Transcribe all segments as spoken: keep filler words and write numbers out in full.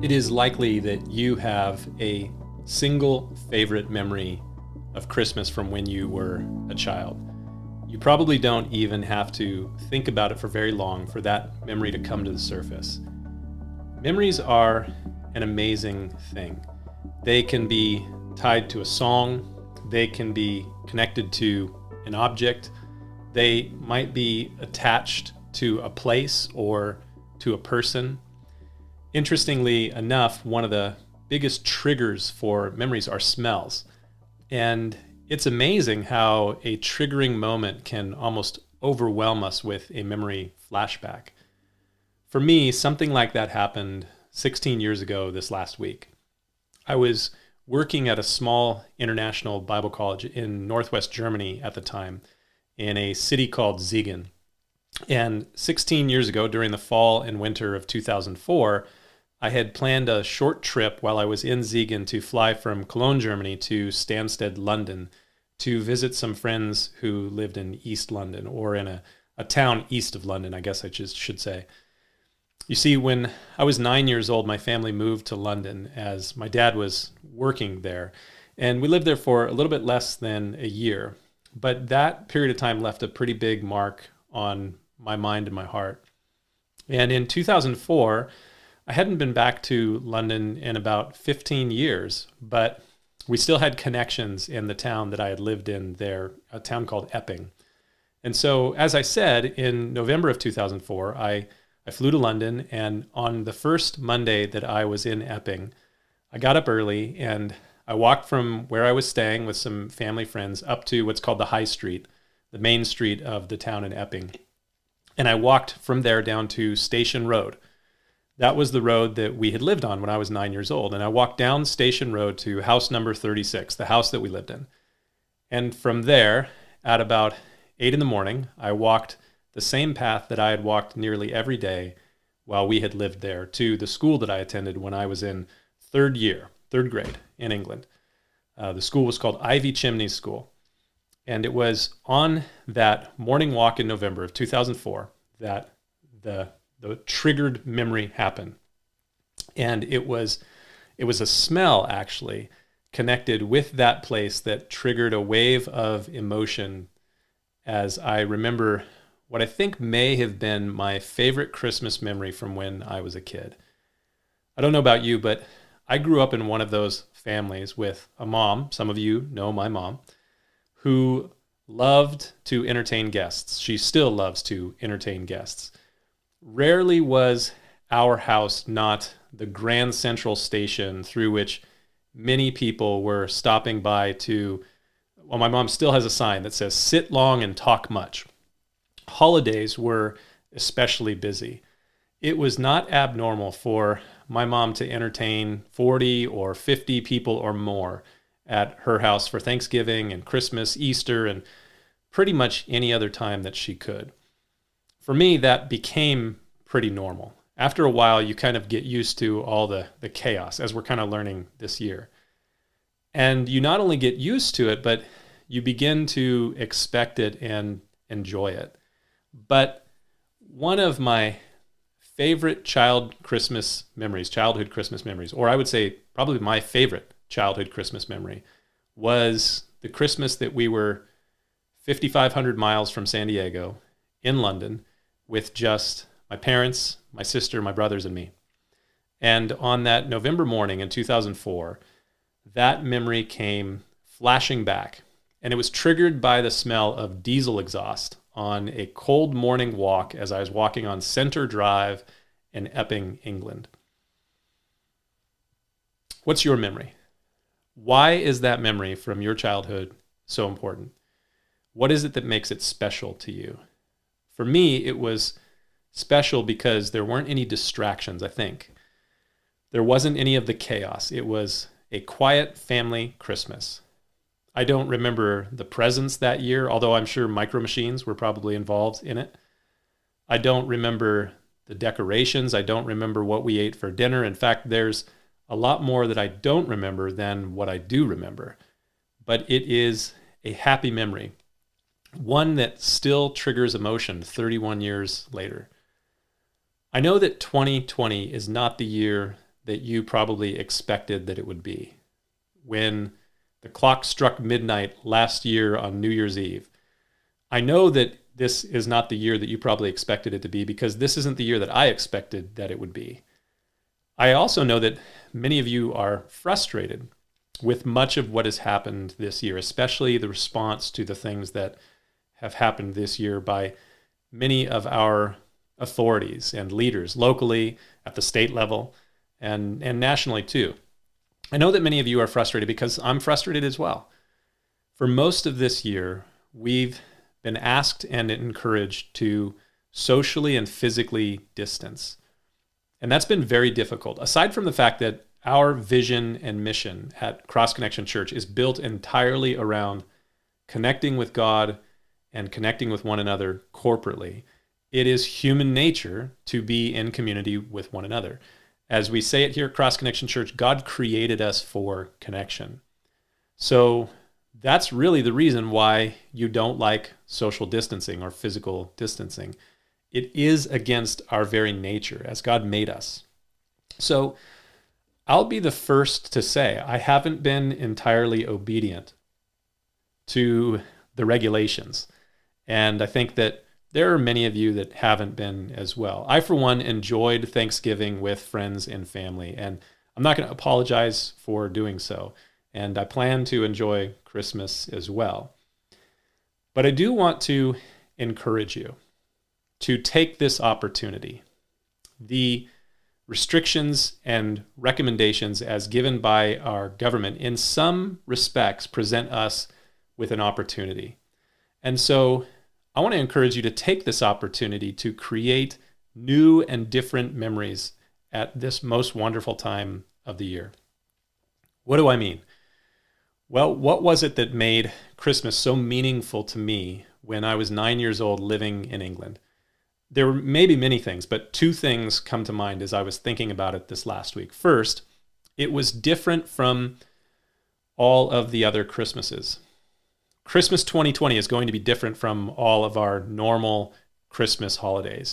It is likely that you have a single favorite memory of Christmas from when you were a child. You probably don't even have to think about it for very long for that memory to come to the surface. Memories are an amazing thing. They can be tied to a song, they can be connected to an object, they might be attached to a place or to a person. Interestingly enough, one of the biggest triggers for memories are smells. And it's amazing how a triggering moment can almost overwhelm us with a memory flashback. For me, something like that happened sixteen years ago this last week. I was working at a small international Bible college in Northwest Germany at the time, in a city called Siegen. And sixteen years ago, during the fall and winter of two thousand four, I had planned a short trip while I was in Siegen to fly from Cologne, Germany to Stansted, London, to visit some friends who lived in East London, or in a, a town east of London, I guess I just should say. You see, when I was nine years old, my family moved to London as my dad was working there. And we lived there for a little bit less than a year. But that period of time left a pretty big mark on my mind and my heart. And in two thousand four, I hadn't been back to London in about fifteen years, but we still had connections in the town that I had lived in there, a town called Epping. And so, as I said, in November of two thousand four, I, I flew to London, and on the first Monday that I was in Epping, I got up early and I walked from where I was staying with some family friends up to what's called the High Street, the main street of the town in Epping. And I walked from there down to Station Road. That was the road that we had lived on when I was nine years old. And I walked down Station Road to house number thirty-six, the house that we lived in. And from there, at about eight in the morning, I walked the same path that I had walked nearly every day while we had lived there to the school that I attended when I was in third year, third grade in England. Uh, the school was called Ivy Chimneys School. And it was on that morning walk in November of two thousand four that the the triggered memory happened. And it was it was a smell, actually, connected with that place that triggered a wave of emotion as I remember what I think may have been my favorite Christmas memory from when I was a kid. I don't know about you, but I grew up in one of those families with a mom, some of you know my mom, who loved to entertain guests. She still loves to entertain guests. Rarely was our house not the grand central station through which many people were stopping by to, well, my mom still has a sign that says, "Sit long and talk much." Holidays were especially busy. It was not abnormal for my mom to entertain forty or fifty people or more at her house for Thanksgiving and Christmas, Easter, and pretty much any other time that she could. For me, that became pretty normal. After a while, you kind of get used to all the, the chaos, as we're kind of learning this year. And you not only get used to it, but you begin to expect it and enjoy it. But one of my favorite child Christmas memories, childhood Christmas memories, or I would say probably my favorite childhood Christmas memory, was the Christmas that we were fifty-five hundred miles from San Diego in London with just my parents, my sister, my brothers, and me. And on that November morning in two thousand four, that memory came flashing back, and it was triggered by the smell of diesel exhaust on a cold morning walk as I was walking on Center Drive in Epping, England. What's your memory? Why is that memory from your childhood so important? What is it that makes it special to you? For me, it was special because there weren't any distractions, I think. There wasn't any of the chaos. It was a quiet family Christmas. I don't remember the presents that year, although I'm sure Micro Machines were probably involved in it. I don't remember the decorations. I don't remember what we ate for dinner. In fact, there's a lot more that I don't remember than what I do remember. But it is a happy memory, one that still triggers emotion thirty-one years later. I know that twenty twenty is not the year that you probably expected that it would be. When the clock struck midnight last year on New Year's Eve, I know that this is not the year that you probably expected it to be, because this isn't the year that I expected that it would be. I also know that many of you are frustrated with much of what has happened this year, especially the response to the things that have happened this year by many of our authorities and leaders locally, at the state level, and, and nationally too. I know that many of you are frustrated because I'm frustrated as well. For most of this year, we've been asked and encouraged to socially and physically distance. And that's been very difficult. Aside from the fact that our vision and mission at Cross Connection Church is built entirely around connecting with God and connecting with one another corporately, it is human nature to be in community with one another. As we say it here at Cross Connection Church, God created us for connection. So that's really the reason why you don't like social distancing or physical distancing. It is against our very nature as God made us. So I'll be the first to say I haven't been entirely obedient to the regulations. And I think that there are many of you that haven't been as well. I, for one, enjoyed Thanksgiving with friends and family, and I'm not going to apologize for doing so. And I plan to enjoy Christmas as well. But I do want to encourage you to take this opportunity. The restrictions and recommendations as given by our government in some respects present us with an opportunity. And so I want to encourage you to take this opportunity to create new and different memories at this most wonderful time of the year. What do I mean? Well, what was it that made Christmas so meaningful to me when I was nine years old living in England? There were maybe many things, but two things come to mind as I was thinking about it this last week. First, it was different from all of the other Christmases. Christmas twenty twenty is going to be different from all of our normal Christmas holidays.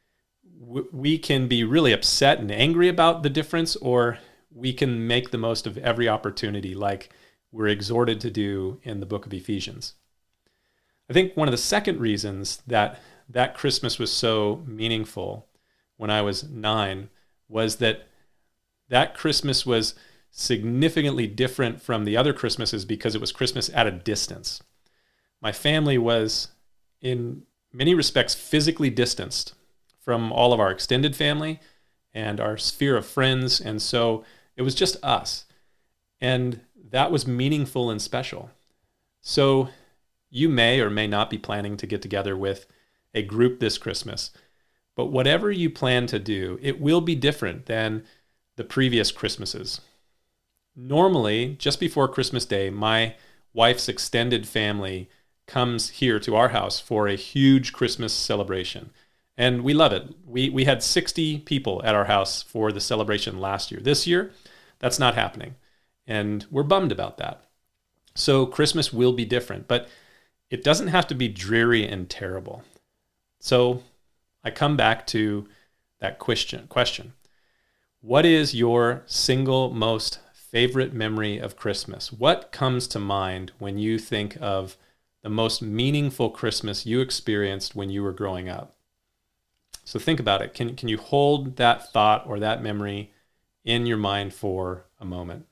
We can be really upset and angry about the difference, or we can make the most of every opportunity like we're exhorted to do in the book of Ephesians. I think one of the second reasons that that Christmas was so meaningful when I was nine was that that Christmas was significantly different from the other Christmases because it was Christmas at a distance. My family was, in many respects, physically distanced from all of our extended family and our sphere of friends, and so it was just us. And that was meaningful and special. So you may or may not be planning to get together with a group this Christmas, but whatever you plan to do, it will be different than the previous Christmases. Normally, just before Christmas Day, my wife's extended family comes here to our house for a huge Christmas celebration. And we love it. We we had sixty people at our house for the celebration last year. This year, that's not happening. And we're bummed about that. So Christmas will be different, but it doesn't have to be dreary and terrible. So I come back to that question. question. What is your single most favorite memory of Christmas? What comes to mind when you think of the most meaningful Christmas you experienced when you were growing up? So think about it. Can, can you hold that thought or that memory in your mind for a moment?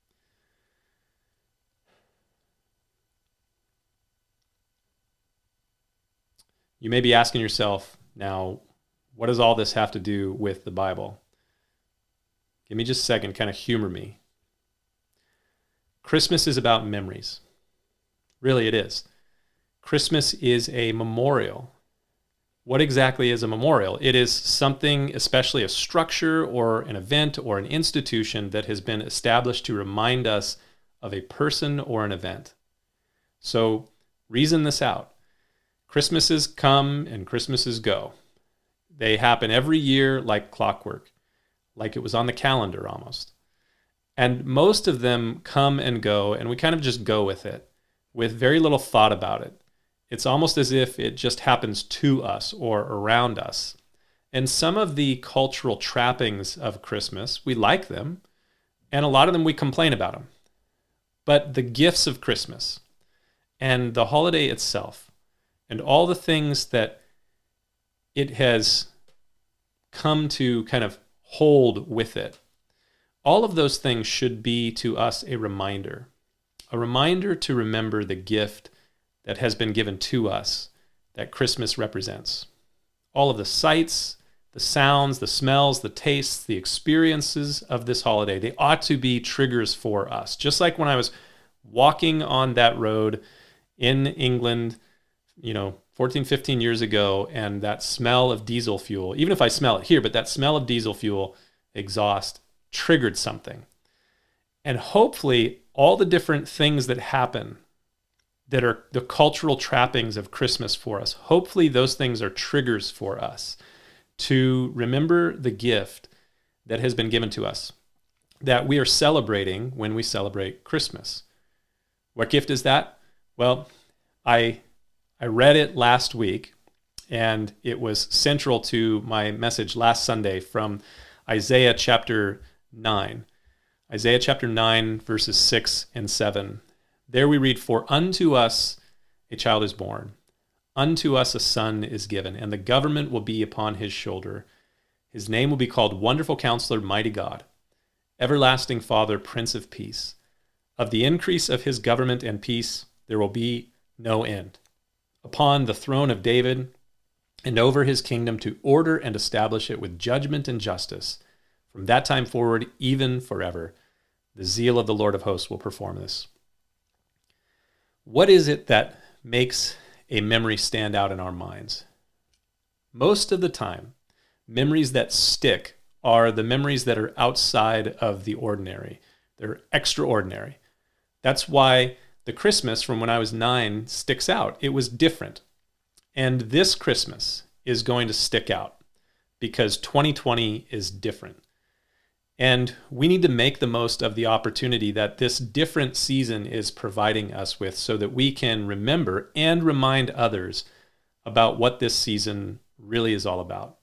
You may be asking yourself now, what does all this have to do with the Bible? Give me just a second, kind of humor me. Christmas is about memories. Really, it is. Christmas is a memorial. What exactly is a memorial? It is something, especially a structure or an event or an institution that has been established to remind us of a person or an event. So reason this out. Christmases come and Christmases go. They happen every year like clockwork, like it was on the calendar almost. And most of them come and go, and we kind of just go with it, with very little thought about it. It's almost as if it just happens to us or around us. And some of the cultural trappings of Christmas, we like them, and a lot of them we complain about them. But the gifts of Christmas and the holiday itself and all the things that it has come to kind of hold with it, all of those things should be to us a reminder, a reminder to remember the gift that has been given to us that Christmas represents. All of the sights, the sounds, the smells, the tastes, the experiences of this holiday, they ought to be triggers for us. Just like when I was walking on that road in England, you know, fourteen, fifteen years ago, and that smell of diesel fuel, even if I smell it here, but that smell of diesel fuel exhaust triggered something. And hopefully all the different things that happen that are the cultural trappings of Christmas for us, hopefully those things are triggers for us to remember the gift that has been given to us, that we are celebrating when we celebrate Christmas. What gift is that? Well, I I read it last week, and it was central to my message last Sunday from Isaiah chapter nine. Isaiah chapter nine, verses six and seven. There we read, "For unto us a child is born, unto us a son is given, and the government will be upon his shoulder. His name will be called Wonderful Counselor, Mighty God, Everlasting Father, Prince of Peace. Of the increase of his government and peace there will be no end. Upon the throne of David and over his kingdom, to order and establish it with judgment and justice, from that time forward, even forever. The zeal of the Lord of hosts will perform this." What is it that makes a memory stand out in our minds? Most of the time, memories that stick are the memories that are outside of the ordinary. They're extraordinary. That's why the Christmas from when I was nine sticks out. It was different. And this Christmas is going to stick out because twenty twenty is different. And we need to make the most of the opportunity that this different season is providing us with so that we can remember and remind others about what this season really is all about.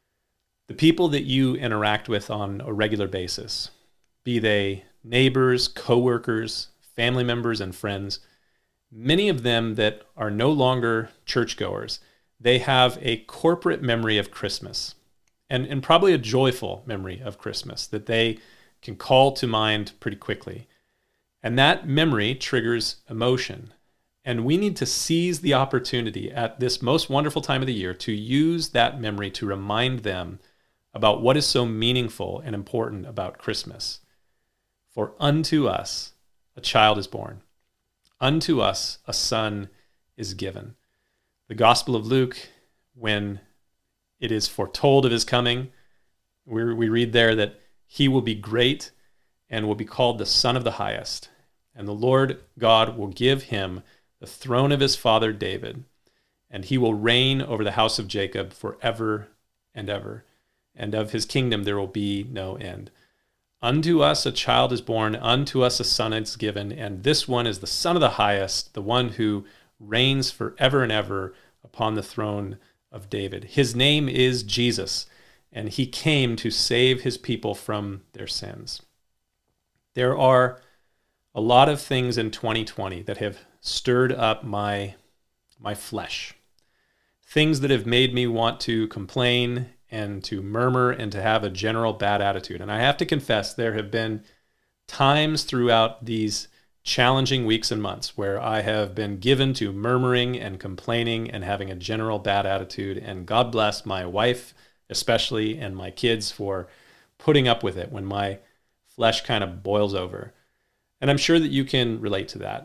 The people that you interact with on a regular basis, be they neighbors, coworkers, family members, and friends, many of them that are no longer churchgoers, they have a corporate memory of Christmas. And, and probably a joyful memory of Christmas that they can call to mind pretty quickly. And that memory triggers emotion. And we need to seize the opportunity at this most wonderful time of the year to use that memory to remind them about what is so meaningful and important about Christmas. For unto us a child is born. Unto us a son is given. The Gospel of Luke, when it is foretold of his coming, we we read there that he will be great and will be called the Son of the Highest. And the Lord God will give him the throne of his father David, and he will reign over the house of Jacob forever and ever. And of his kingdom there will be no end. Unto us a child is born, unto us a son is given, and this one is the Son of the Highest, the one who reigns forever and ever upon the throne of David. His name is Jesus, and he came to save his people from their sins. There are a lot of things in twenty twenty that have stirred up my, my flesh. Things that have made me want to complain and to murmur and to have a general bad attitude. And I have to confess, there have been times throughout these challenging weeks and months where I have been given to murmuring and complaining and having a general bad attitude. And God bless my wife, especially, and my kids for putting up with it when my flesh kind of boils over. And I'm sure that you can relate to that.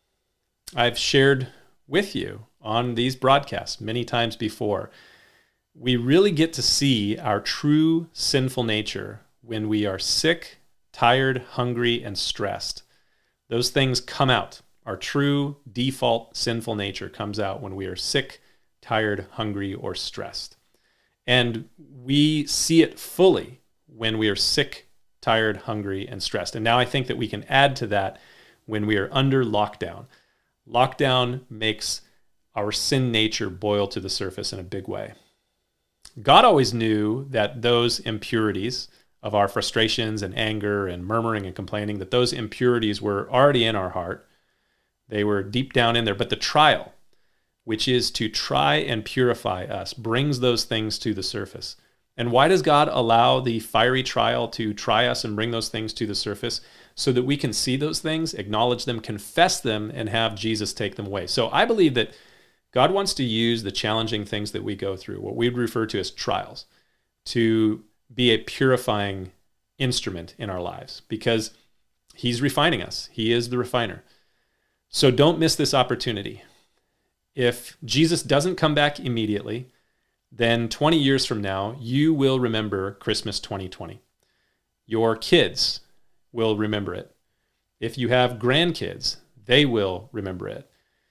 I've shared with you on these broadcasts many times before. We really get to see our true sinful nature when we are sick, tired, hungry, and stressed. Those things come out. Our true default sinful nature comes out when we are sick, tired, hungry, or stressed. And we see it fully when we are sick, tired, hungry, and stressed. And now I think that we can add to that when we are under lockdown. Lockdown makes our sin nature boil to the surface in a big way. God always knew that those impurities of our frustrations and anger and murmuring and complaining, that those impurities were already in our heart. They were deep down in there. But the trial, which is to try and purify us, brings those things to the surface. And why does God allow the fiery trial to try us and bring those things to the surface? So that we can see those things, acknowledge them, confess them, and have Jesus take them away. So I believe that God wants to use the challenging things that we go through, what we would refer to as trials, to be a purifying instrument in our lives, because he's refining us. He is the refiner. So don't miss this opportunity. If Jesus doesn't come back immediately, then twenty years from now, you will remember Christmas twenty twenty. Your kids will remember it. If you have grandkids, they will remember it.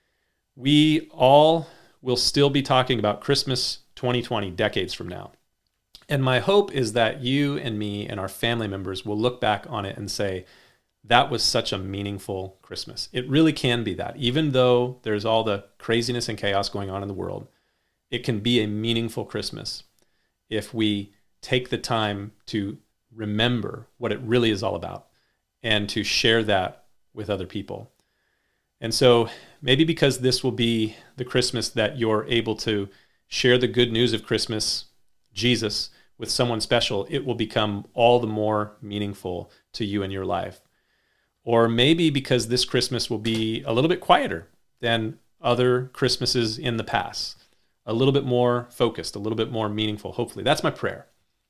We all will still be talking about Christmas twenty twenty decades from now. And my hope is that you and me and our family members will look back on it and say, that was such a meaningful Christmas. It really can be that. Even though there's all the craziness and chaos going on in the world, it can be a meaningful Christmas if we take the time to remember what it really is all about and to share that with other people. And so maybe because this will be the Christmas that you're able to share the good news of Christmas, Jesus, with someone special, it will become all the more meaningful to you in your life. Or maybe because this Christmas will be a little bit quieter than other Christmases in the past, a little bit more focused, a little bit more meaningful, hopefully. That's my prayer.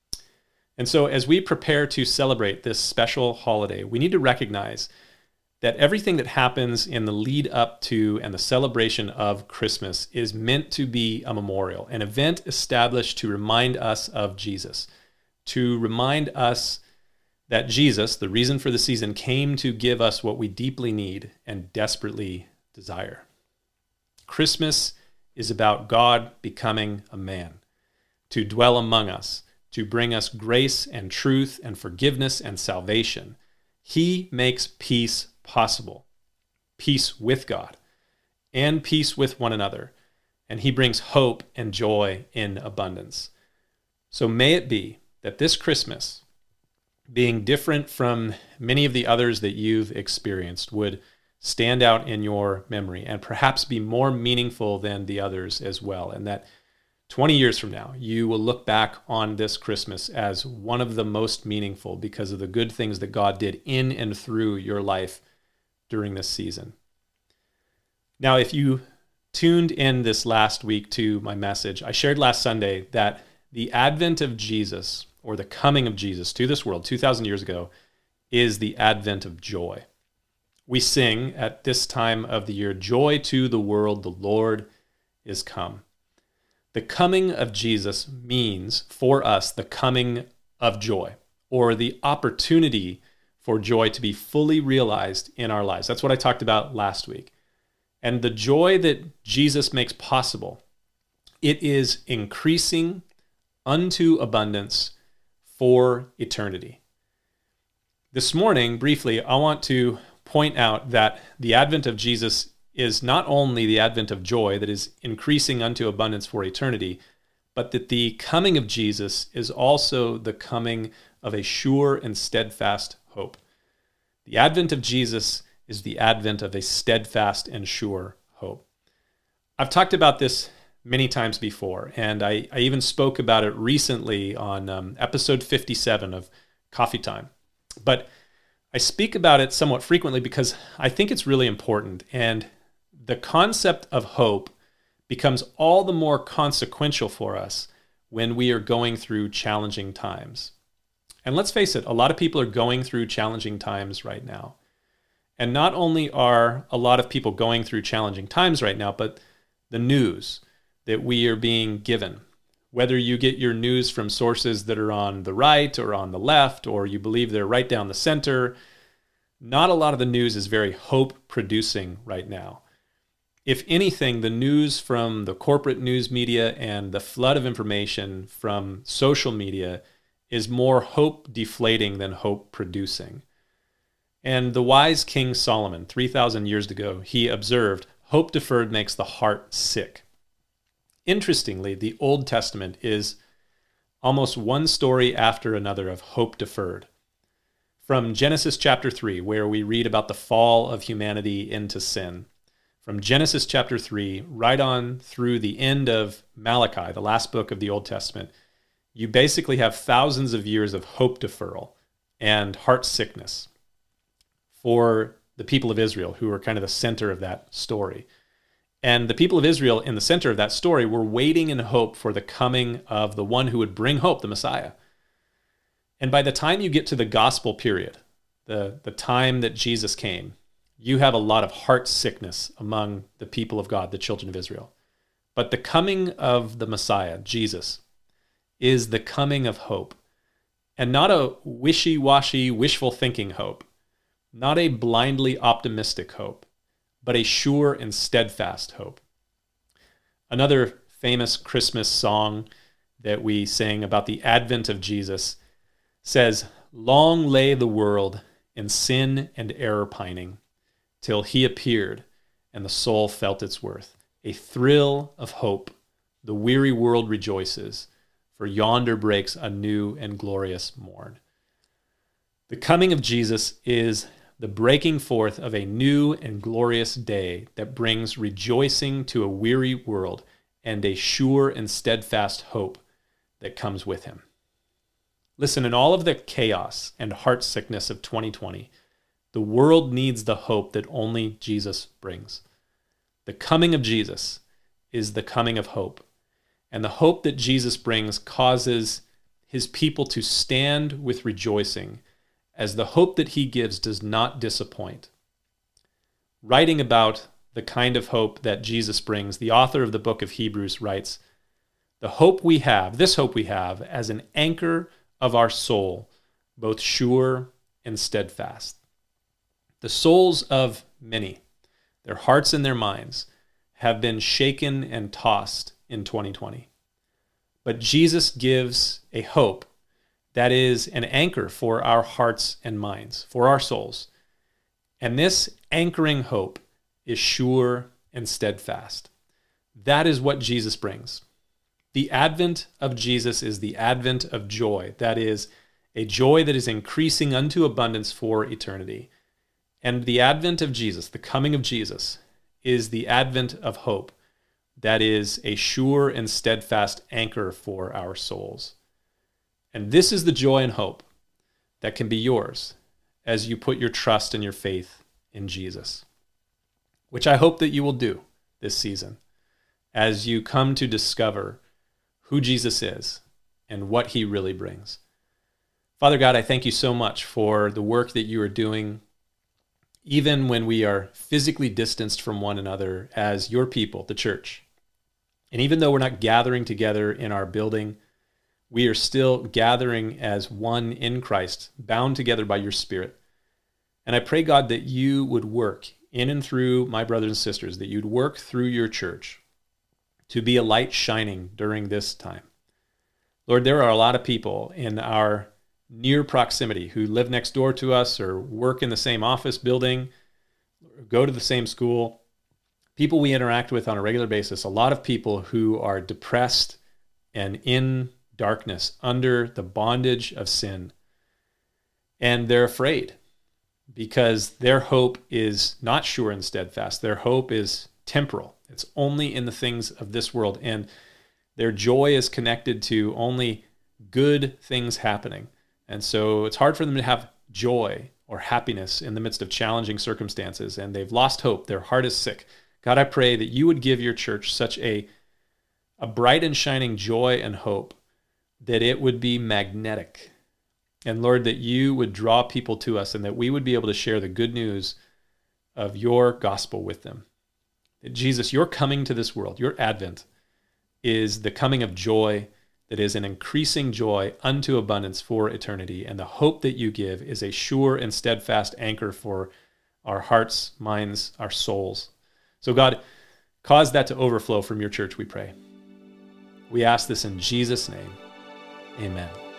And so as we prepare to celebrate this special holiday, we need to recognize that everything that happens in the lead up to and the celebration of Christmas is meant to be a memorial, an event established to remind us of Jesus, to remind us that Jesus, the reason for the season, came to give us what we deeply need and desperately desire. Christmas is about God becoming a man, to dwell among us, to bring us grace and truth and forgiveness and salvation. He makes peace possible, peace with God and peace with one another. And he brings hope and joy in abundance. So may it be that this Christmas, being different from many of the others that you've experienced, would stand out in your memory and perhaps be more meaningful than the others as well. And that twenty years from now, you will look back on this Christmas as one of the most meaningful because of the good things that God did in and through your life during this season. Now, if you tuned in this last week to my message, I shared last Sunday that the advent of Jesus, or the coming of Jesus to this world two thousand years ago, is the advent of joy. We sing at this time of the year, "Joy to the world, the Lord is come." The coming of Jesus means for us the coming of joy, or the opportunity for joy to be fully realized in our lives. That's what I talked about last week. And the joy that Jesus makes possible, it is increasing unto abundance for eternity. This morning, briefly, I want to point out that the advent of Jesus is not only the advent of joy that is increasing unto abundance for eternity, but that the coming of Jesus is also the coming of a sure and steadfast hope. The advent of Jesus is the advent of a steadfast and sure hope. I've talked about this many times before, and I, I even spoke about it recently on um, episode fifty-seven of Coffee Time. But I speak about it somewhat frequently because I think it's really important, and the concept of hope becomes all the more consequential for us when we are going through challenging times. And let's face it, a lot of people are going through challenging times right now. And not only are a lot of people going through challenging times right now, but the news that we are being given, whether you get your news from sources that are on the right or on the left, or you believe they're right down the center, not a lot of the news is very hope-producing right now. If anything, the news from the corporate news media and the flood of information from social media is more hope-deflating than hope-producing. And the wise King Solomon, three thousand years ago, he observed, "Hope deferred makes the heart sick." Interestingly, the Old Testament is almost one story after another of hope deferred. From Genesis chapter three, where we read about the fall of humanity into sin. From Genesis chapter three, right on through the end of Malachi, the last book of the Old Testament, you basically have thousands of years of hope deferral and heart sickness for the people of Israel, who are kind of the center of that story. And the people of Israel in the center of that story were waiting in hope for the coming of the one who would bring hope, the Messiah. And by the time you get to the gospel period, the, the time that Jesus came, you have a lot of heart sickness among the people of God, the children of Israel. But the coming of the Messiah, Jesus, is the coming of hope. And not a wishy-washy, wishful thinking hope. Not a blindly optimistic hope, but a sure and steadfast hope. Another famous Christmas song that we sing about the advent of Jesus says, "Long lay the world in sin and error pining, till he appeared and the soul felt its worth. A thrill of hope, the weary world rejoices, for yonder breaks a new and glorious morn." The coming of Jesus is the breaking forth of a new and glorious day that brings rejoicing to a weary world and a sure and steadfast hope that comes with him. Listen, in all of the chaos and heart sickness of twenty twenty, the world needs the hope that only Jesus brings. The coming of Jesus is the coming of hope. And the hope that Jesus brings causes his people to stand with rejoicing, as the hope that he gives does not disappoint. Writing about the kind of hope that Jesus brings, the author of the book of Hebrews writes, "The hope we have, this hope we have, as an anchor of our soul, both sure and steadfast." The souls of many, their hearts and their minds, have been shaken and tossed in twenty twenty. But Jesus gives a hope that is an anchor for our hearts and minds, for our souls. And this anchoring hope is sure and steadfast. That is what Jesus brings. The advent of Jesus is the advent of joy. That is a joy that is increasing unto abundance for eternity. And the advent of Jesus, the coming of Jesus, is the advent of hope. That is a sure and steadfast anchor for our souls. And this is the joy and hope that can be yours as you put your trust and your faith in Jesus, which I hope that you will do this season as you come to discover who Jesus is and what he really brings. Father God, I thank you so much for the work that you are doing, even when we are physically distanced from one another as your people, the church. And even though we're not gathering together in our building, we are still gathering as one in Christ, bound together by your Spirit. And I pray, God, that you would work in and through my brothers and sisters, that you'd work through your church to be a light shining during this time. Lord, there are a lot of people in our near proximity who live next door to us or work in the same office building, or go to the same school, people we interact with on a regular basis, a lot of people who are depressed and in darkness under the bondage of sin. And they're afraid because their hope is not sure and steadfast. Their hope is temporal. It's only in the things of this world. And their joy is connected to only good things happening. And so it's hard for them to have joy or happiness in the midst of challenging circumstances. And they've lost hope. Their heart is sick. God, I pray that you would give your church such a, a bright and shining joy and hope that it would be magnetic. And Lord, that you would draw people to us and that we would be able to share the good news of your gospel with them. That Jesus, your coming to this world, your advent, is the coming of joy that is an increasing joy unto abundance for eternity. And the hope that you give is a sure and steadfast anchor for our hearts, minds, our souls. So God, cause that to overflow from your church, we pray. We ask this in Jesus' name. Amen.